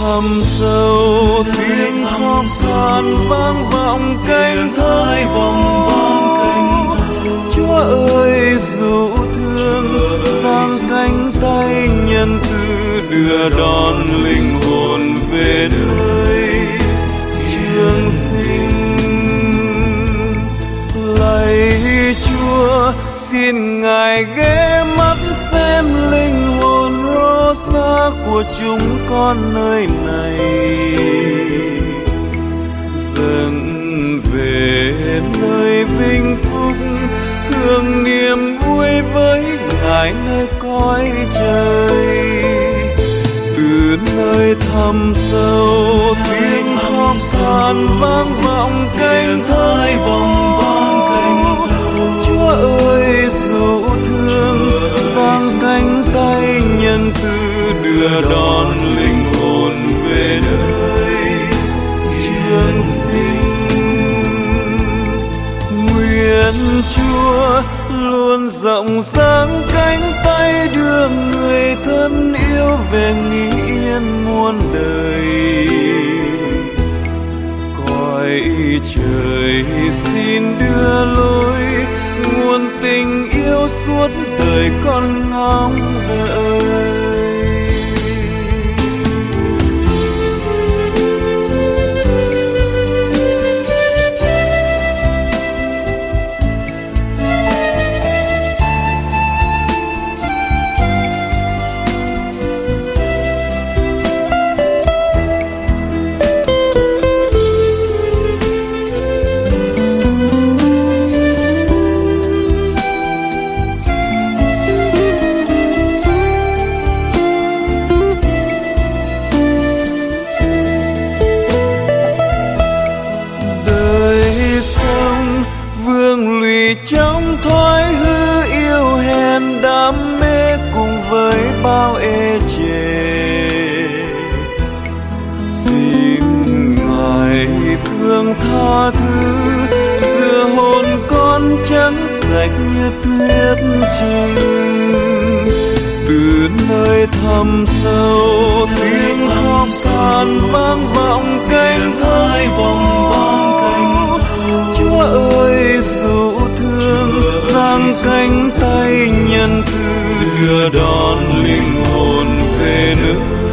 thầm sâu tiếng khóc than vang vọng cánh thai vòng vang cánh thơ. Chúa ơi dịu thương giang cánh tay nhân từ đưa đón linh hồn về nơi trường sinh. Lạy Chúa xin Ngài ghé mắt xem linh hồn rô xa của chúng con nơi này, dâng về nơi vinh phúc hương niềm vui với Ngài nơi cõi trời. Từ nơi thầm sâu tiếng khóc than vang vọng cánh thai vòng vang cánh thơ. Chúa ơi dịu thương giang cánh tay nhân từ đưa đón linh hồn về nơi trường sinh. Nguyện Chúa luôn rộng dáng cánh tay đưa người thân yêu về nghỉ yên muôn đời. Cõi trời xin đưa lối nguồn tình yêu suốt đời con ngóng đợi. Trong thói hư yêu hèn đam mê cùng với bao ê chề, xin Ngài thương tha thứ rửa hồn con trắng sạch như tuyết trinh. Từ nơi thầm sâu tiếng khóc than vang vọng cánh thai vòng vang cánh thơ. Chúa ơi dịu thương giang cánh tay nhân từ đưa đón linh hồn về nơi